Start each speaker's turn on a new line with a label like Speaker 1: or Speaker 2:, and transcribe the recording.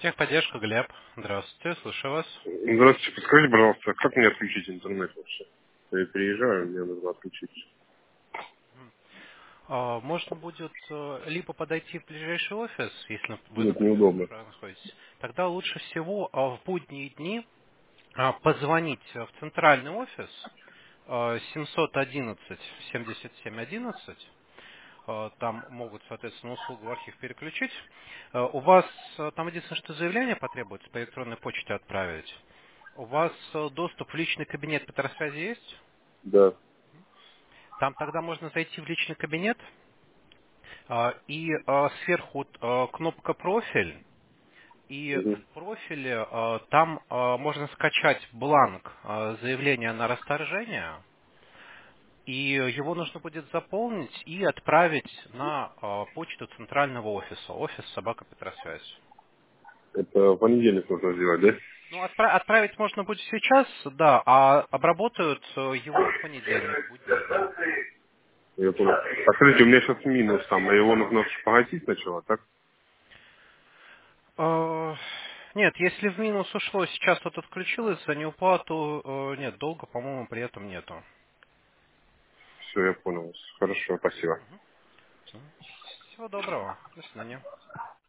Speaker 1: Техподдержка, Глеб. Здравствуйте, слушаю вас.
Speaker 2: Здравствуйте, подскажите, пожалуйста, как мне отключить интернет вообще? Я приезжаю, мне нужно отключить.
Speaker 1: Можно будет либо подойти в ближайший офис, если вы,
Speaker 2: Нет,
Speaker 1: например,
Speaker 2: неудобно.
Speaker 1: находитесь. Тогда лучше всего в будние дни позвонить в центральный офис 711-77-11. Там могут, соответственно, услугу в архив переключить. У вас там единственное, что заявление потребуется по электронной почте отправить. У вас доступ в личный кабинет по связи есть?
Speaker 2: Да.
Speaker 1: Там тогда можно зайти в личный кабинет, и сверху кнопка «Профиль», и
Speaker 2: Мгм.
Speaker 1: в профиле там можно скачать бланк заявления на расторжение, и его нужно будет заполнить и отправить на почту центрального офиса, офис «Собака Петросвязь».
Speaker 2: Это в понедельник нужно сделать, да?
Speaker 1: Ну, отправить можно будет сейчас, да, а обработают его в понедельник, в будние дни.
Speaker 2: Я понял. А скажите, у меня сейчас минус там, а его нужно погасить сначала, так?
Speaker 1: Э, Нет, если в минус ушло, сейчас вот отключилось за неуплату, нет, долга, по-моему, при этом нету.
Speaker 2: Все, я понял. Хорошо, спасибо.
Speaker 1: Всего доброго. До свидания.